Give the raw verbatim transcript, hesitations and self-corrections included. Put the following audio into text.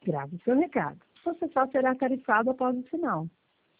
Grave o seu recado. Você só será tarifado após o sinal.